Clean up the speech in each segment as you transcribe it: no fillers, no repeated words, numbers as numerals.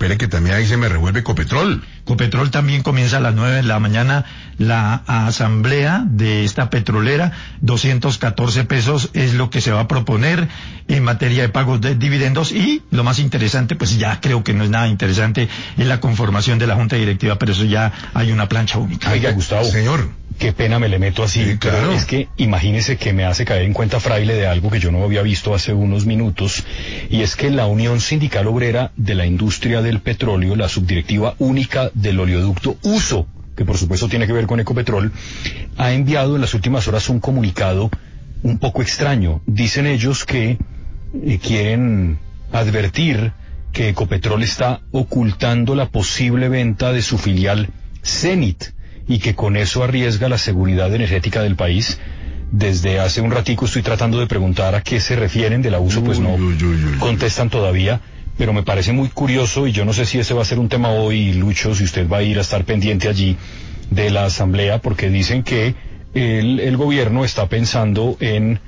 espere que también ahí se me revuelve Ecopetrol. Ecopetrol también comienza a las 9 de la mañana la asamblea de esta petrolera. 214 pesos es lo que se va a proponer en materia de pagos de dividendos, y lo más interesante, pues ya creo que no es nada interesante, es la conformación de la junta directiva, pero eso ya hay una plancha única. Oiga, Gustavo. Señor. Qué pena me le meto así, sí, claro. Pero es que imagínese que me hace caer en cuenta, Fraile, de algo que yo no había visto hace unos minutos, y es que la Unión Sindical Obrera de la Industria del Petróleo, la subdirectiva única del oleoducto USO, que por supuesto tiene que ver con Ecopetrol, ha enviado en las últimas horas un comunicado un poco extraño. Dicen ellos que quieren advertir que Ecopetrol está ocultando la posible venta de su filial Zenit, y que con eso arriesga la seguridad energética del país. Desde hace un ratico estoy tratando de preguntar a qué se refieren del abuso, pues no contestan todavía, pero me parece muy curioso, y yo no sé si ese va a ser un tema hoy, Lucho, si usted va a ir a estar pendiente allí de la asamblea, porque dicen que el gobierno está pensando en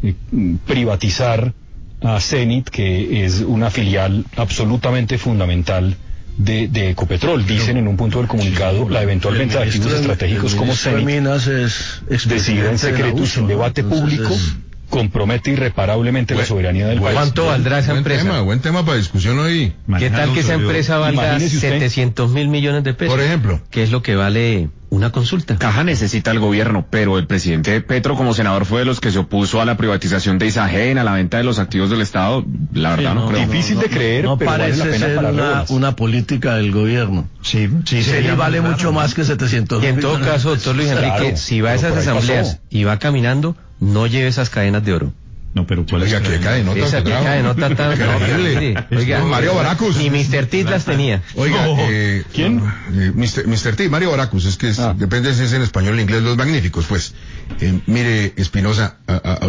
privatizar a Zenit, que es una filial absolutamente fundamental de Ecopetrol. Dicen en un punto del comunicado, la eventual venta de activos estratégicos como Zenit, decidida en secreto y sin debate público, compromete irreparablemente la soberanía del país. ¿Cuánto valdrá esa empresa? Buen tema para discusión hoy. ¿Qué tal que esa empresa valga 700.000 millones de pesos? Por ejemplo. ¿Qué es lo que vale una consulta? Caja necesita el gobierno, pero el presidente Petro como senador fue de los que se opuso a la privatización de Isagen, a la venta de los activos del Estado. La verdad no creo. Difícil de creer, no pero parece vale la pena ser una política del gobierno. Sí, vale mucho más que 700. Y en todo caso, doctor Luis Enrique, Claro, si va a esas asambleas y va caminando, no lleve esas cadenas de oro. No, pero ¿cuál es? Oiga, qué cadenota. Esa que cadenota tan... Oiga, Mario Baracus. Ni Mr. Tit las tenía. Oiga, ¿quién? Mr. T, Mario Baracus, es que depende si es en español o en inglés, los magníficos, pues. Mire, Espinosa,